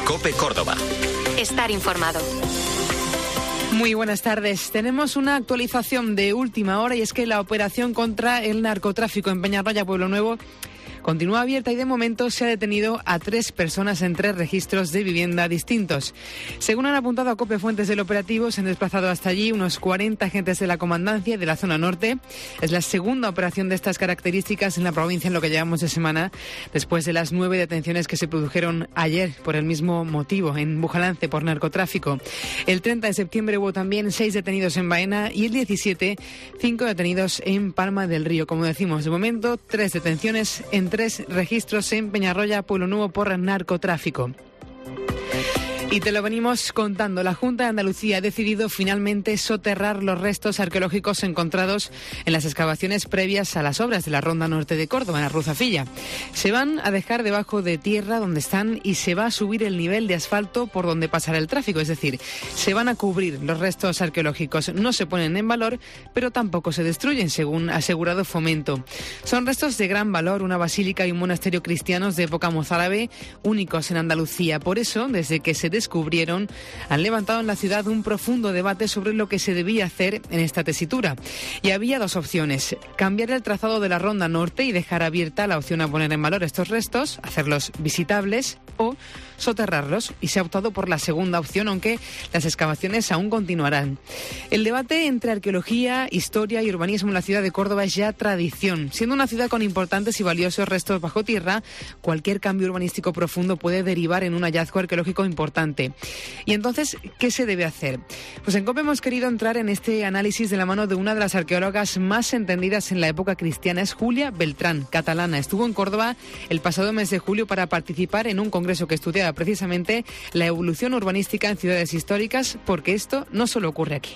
COPE Córdoba. Estar informado. Muy buenas tardes. Tenemos una actualización de última hora y es que la operación contra el narcotráfico en Peñarroya, Pueblo Nuevo, continúa abierta y de momento se ha detenido a 3 personas en 3 registros de vivienda distintos. Según han apuntado a COPE fuentes del operativo, se han desplazado hasta allí unos 40 agentes de la comandancia y de la zona norte. Es la segunda operación de estas características en la provincia en lo que llevamos de semana, después de las 9 detenciones que se produjeron ayer por el mismo motivo en Bujalance por narcotráfico. El 30 de septiembre hubo también 6 detenidos en Baena y el 17, 5 detenidos en Palma del Río. Como decimos, de momento 3 detenciones en 3 registros en Peñarroya, Pueblo Nuevo, por narcotráfico. Y te lo venimos contando. La Junta de Andalucía ha decidido finalmente soterrar los restos arqueológicos encontrados en las excavaciones previas a las obras de la Ronda Norte de Córdoba, en la Ruzafilla. Se van a dejar debajo de tierra donde están y se va a subir el nivel de asfalto por donde pasará el tráfico. Es decir, se van a cubrir los restos arqueológicos. No se ponen en valor, pero tampoco se destruyen, según ha asegurado Fomento. Son restos de gran valor, una basílica y un monasterio cristianos de época mozárabe, únicos en Andalucía. Por eso, desde que se descubrieron, han levantado en la ciudad un profundo debate sobre lo que se debía hacer en esta tesitura. Y había 2 opciones: cambiar el trazado de la Ronda Norte y dejar abierta la opción a poner en valor estos restos, hacerlos visitables, o soterrarlos, y se ha optado por la segunda opción, aunque las excavaciones aún continuarán. El debate entre arqueología, historia y urbanismo en la ciudad de Córdoba es ya tradición. Siendo una ciudad con importantes y valiosos restos bajo tierra, cualquier cambio urbanístico profundo puede derivar en un hallazgo arqueológico importante. Y entonces, ¿qué se debe hacer? Pues en COPE hemos querido entrar en este análisis de la mano de una de las arqueólogas más entendidas en la época cristiana. Es Julia Beltrán, catalana. Estuvo en Córdoba el pasado mes de julio para participar en un congreso que estudiaba precisamente la evolución urbanística en ciudades históricas, porque esto no solo ocurre aquí.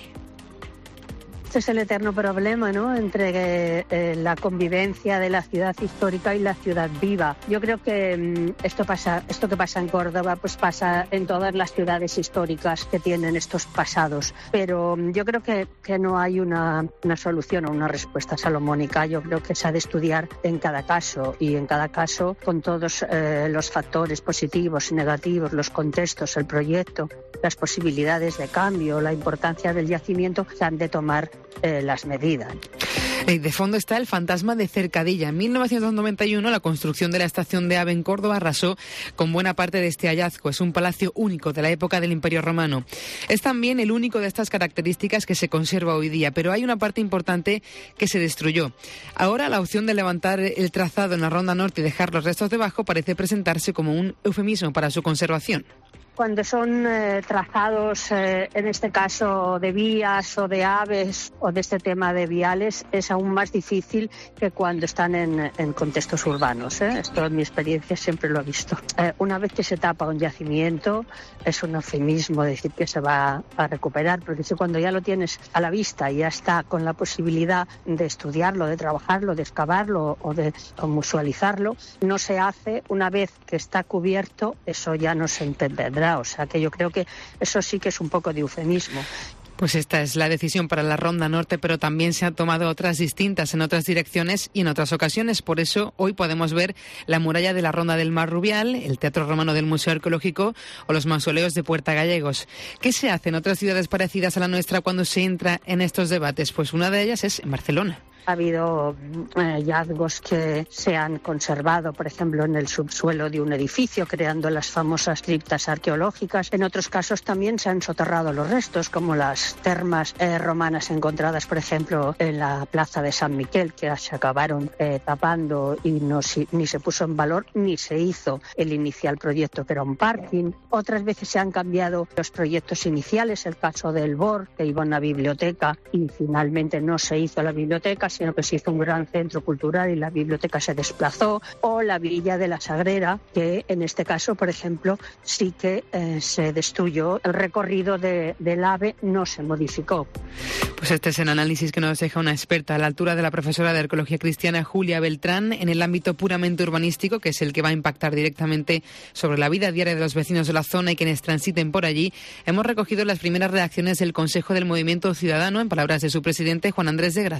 Este es el eterno problema, ¿no?, entre la convivencia de la ciudad histórica y la ciudad viva. Yo creo que esto que pasa en Córdoba, pues pasa en todas las ciudades históricas que tienen estos pasados. Pero yo creo que no hay una solución o una respuesta salomónica. Yo creo que se ha de estudiar en cada caso, y en cada caso con todos los factores positivos y negativos, los contextos, el proyecto, las posibilidades de cambio, la importancia del yacimiento, se han de tomar las medidas. De fondo está el fantasma de Cercadilla. En 1991, la construcción de la estación de AVE en Córdoba arrasó con buena parte de este hallazgo. Es un palacio único de la época del Imperio Romano. Es también el único de estas características que se conserva hoy día, pero hay una parte importante que se destruyó. Ahora, la opción de levantar el trazado en la Ronda Norte y dejar los restos debajo parece presentarse como un eufemismo para su conservación. Cuando son trazados, en este caso de vías o de aves o de este tema de viales, es aún más difícil que cuando están en contextos urbanos. Esto en mi experiencia siempre lo he visto. Una vez que se tapa un yacimiento, es un eufemismo decir que se va a recuperar, porque si cuando ya lo tienes a la vista y ya está con la posibilidad de estudiarlo, de trabajarlo, de excavarlo o de musealizarlo, no se hace. Una vez que está cubierto, eso ya no se entenderá. O sea que yo creo que eso sí que es un poco de eufemismo. Pues esta es la decisión para la Ronda Norte, pero también se han tomado otras distintas en otras direcciones y en otras ocasiones. Por eso hoy podemos ver la muralla de la Ronda del Mar Rubial, el Teatro Romano del Museo Arqueológico o los mausoleos de Puerta Gallegos. ¿Qué se hace en otras ciudades parecidas a la nuestra cuando se entra en estos debates? Pues una de ellas es en Barcelona. Ha habido hallazgos que se han conservado, por ejemplo, en el subsuelo de un edificio, creando las famosas criptas arqueológicas. En otros casos también se han soterrado los restos, como las termas romanas encontradas, por ejemplo, en la plaza de San Miquel, que se acabaron tapando y ni se puso en valor ni se hizo el inicial proyecto, que era un parking. Otras veces se han cambiado los proyectos iniciales, el caso del BOR, que iba a una biblioteca y finalmente no se hizo la biblioteca, sino que se hizo un gran centro cultural y la biblioteca se desplazó, o la Villa de la Sagrera, que en este caso, por ejemplo, sí que se destruyó. El recorrido del AVE no se modificó. Pues este es el análisis que nos deja una experta a la altura de la profesora de Arqueología Cristiana Julia Beltrán en el ámbito puramente urbanístico, que es el que va a impactar directamente sobre la vida diaria de los vecinos de la zona y quienes transiten por allí. Hemos recogido las primeras reacciones del Consejo del Movimiento Ciudadano, en palabras de su presidente, Juan Andrés de Gracia.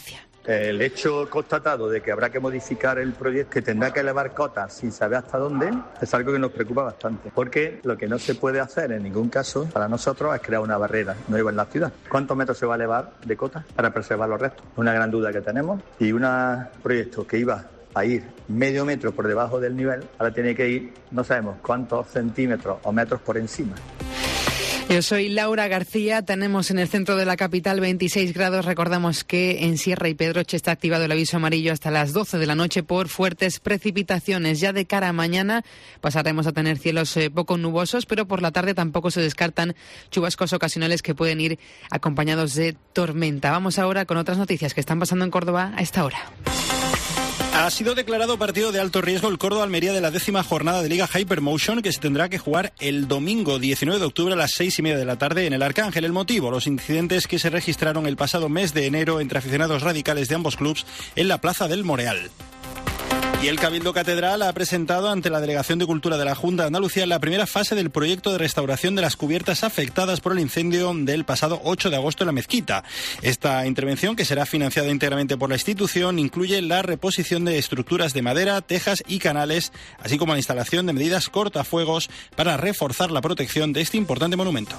El hecho constatado de que habrá que modificar el proyecto, que tendrá que elevar cotas sin saber hasta dónde, es algo que nos preocupa bastante. Porque lo que no se puede hacer en ningún caso para nosotros es crear una barrera nueva en la ciudad. ¿Cuántos metros se va a elevar de cotas para preservar los restos? Una gran duda que tenemos. Y un proyecto que iba a ir medio metro por debajo del nivel, ahora tiene que ir, no sabemos cuántos centímetros o metros por encima. Yo soy Laura García, tenemos en el centro de la capital 26 grados, recordamos que en Sierra y Pedroche está activado el aviso amarillo hasta las 12 de la noche por fuertes precipitaciones. Ya de cara a mañana pasaremos a tener cielos poco nubosos, pero por la tarde tampoco se descartan chubascos ocasionales que pueden ir acompañados de tormenta. Vamos ahora con otras noticias que están pasando en Córdoba a esta hora. Ha sido declarado partido de alto riesgo el Córdoba-Almería de la 10ª jornada de Liga Hypermotion, que se tendrá que jugar el domingo 19 de octubre a las 6:30 de la tarde en el Arcángel. El motivo, los incidentes que se registraron el pasado mes de enero entre aficionados radicales de ambos clubes en la Plaza del Moreal. Y el Cabildo Catedral ha presentado ante la Delegación de Cultura de la Junta de Andalucía la primera fase del proyecto de restauración de las cubiertas afectadas por el incendio del pasado 8 de agosto en la mezquita. Esta intervención, que será financiada íntegramente por la institución, incluye la reposición de estructuras de madera, tejas y canales, así como la instalación de medidas cortafuegos para reforzar la protección de este importante monumento.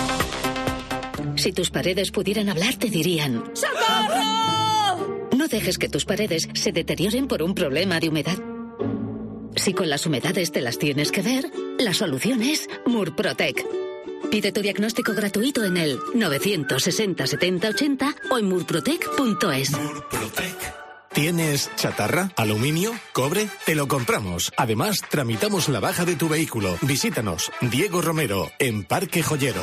Si tus paredes pudieran hablar, te dirían: ¡socorro! No dejes que tus paredes se deterioren por un problema de humedad. Si con las humedades te las tienes que ver, la solución es Murprotec. Pide tu diagnóstico gratuito en el 960 70 80 o en murprotec.es. Murprotec. ¿Tienes chatarra? ¿Aluminio? ¿Cobre? Te lo compramos. Además, tramitamos la baja de tu vehículo. Visítanos, Diego Romero, en Parque Joyero.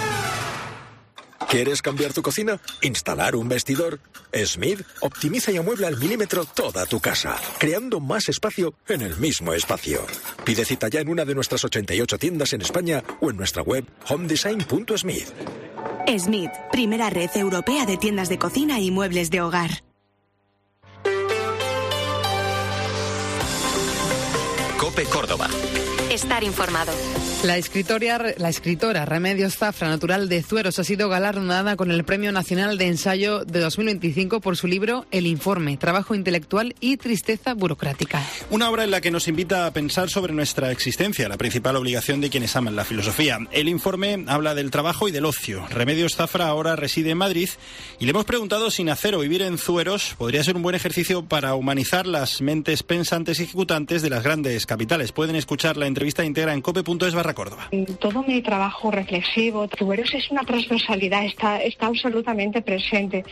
¿Quieres cambiar tu cocina? ¿Instalar un vestidor? Smith optimiza y amuebla al milímetro toda tu casa, creando más espacio en el mismo espacio. Pide cita ya en una de nuestras 88 tiendas en España o en nuestra web homedesign.smith. Smith, primera red europea de tiendas de cocina y muebles de hogar. COPE Córdoba. Estar informado. La escritora Remedios Zafra, natural de Zueros, ha sido galardonada con el Premio Nacional de Ensayo de 2025 por su libro El Informe, Trabajo Intelectual y Tristeza Burocrática. Una obra en la que nos invita a pensar sobre nuestra existencia, la principal obligación de quienes aman la filosofía. El Informe habla del trabajo y del ocio. Remedios Zafra ahora reside en Madrid y le hemos preguntado si nacer o vivir en Zueros podría ser un buen ejercicio para humanizar las mentes pensantes y ejecutantes de las grandes capitales. Pueden escuchar la entrevista íntegra en cope.es/Córdoba. Todo mi trabajo reflexivo, Zueros es una transversalidad, está absolutamente presente.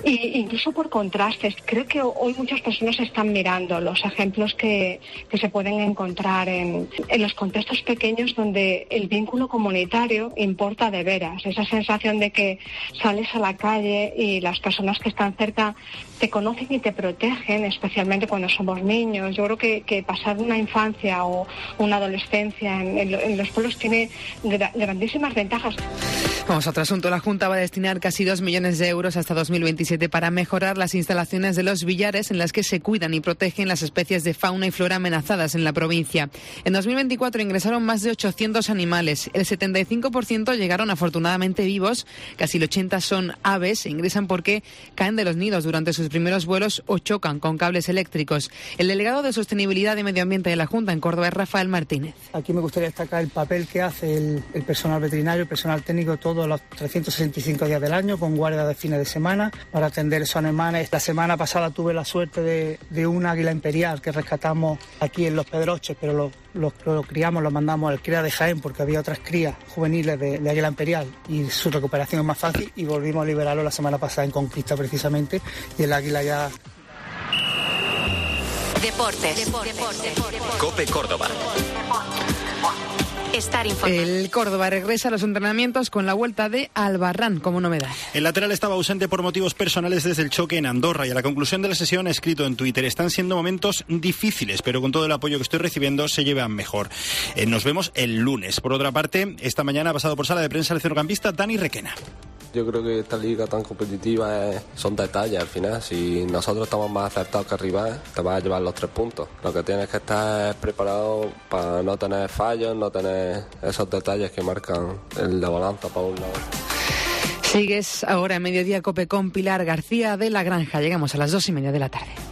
Y incluso por contrastes, creo que hoy muchas personas están mirando los ejemplos que se pueden encontrar en los contextos pequeños donde el vínculo comunitario importa de veras. Esa sensación de que sales a la calle y las personas que están cerca te conocen y te protegen, especialmente cuando somos niños. Yo creo que pasar una infancia o una adolescencia en los pueblos tiene grandísimas ventajas. Vamos a otro asunto. La Junta va a destinar casi 2 millones de euros hasta 2027 para mejorar las instalaciones de los billares en las que se cuidan y protegen las especies de fauna y flora amenazadas en la provincia. En 2024 ingresaron más de 800 animales. El 75% llegaron afortunadamente vivos. Casi el 80% son aves. Ingresan porque caen de los nidos durante sus primeros vuelos o chocan con cables eléctricos. El delegado de Sostenibilidad y Medio Ambiente de la Junta en Córdoba es Rafael Martínez. Aquí me gustaría destacar el papel que hace el personal veterinario, el personal técnico, todos los 365 días del año, con guardia de fines de semana, para atender esos animales. La semana pasada tuve la suerte de un águila imperial que rescatamos aquí en Los Pedroches, pero lo criamos, lo mandamos al cría de Jaén porque había otras crías juveniles de águila imperial y su recuperación es más fácil, y volvimos a liberarlo la semana pasada en Conquista precisamente, y el águila ya... Deportes. COPE Córdoba. Estar informado. El Córdoba regresa a los entrenamientos con la vuelta de Albarrán como novedad. El lateral estaba ausente por motivos personales desde el choque en Andorra y a la conclusión de la sesión ha escrito en Twitter: están siendo momentos difíciles, pero con todo el apoyo que estoy recibiendo se llevan mejor. Nos vemos el lunes. Por otra parte, esta mañana ha pasado por sala de prensa el centrocampista Dani Requena. Yo creo que esta liga tan competitiva son detalles al final. Si nosotros estamos más acertados que arriba, te vas a llevar los 3 puntos. Lo que tienes que estar preparado para no tener fallos, no tener esos detalles que marcan la balanza para un lado. Sigues ahora en Mediodía Cope con Pilar García de la Granja. Llegamos a las 2:30 de la tarde.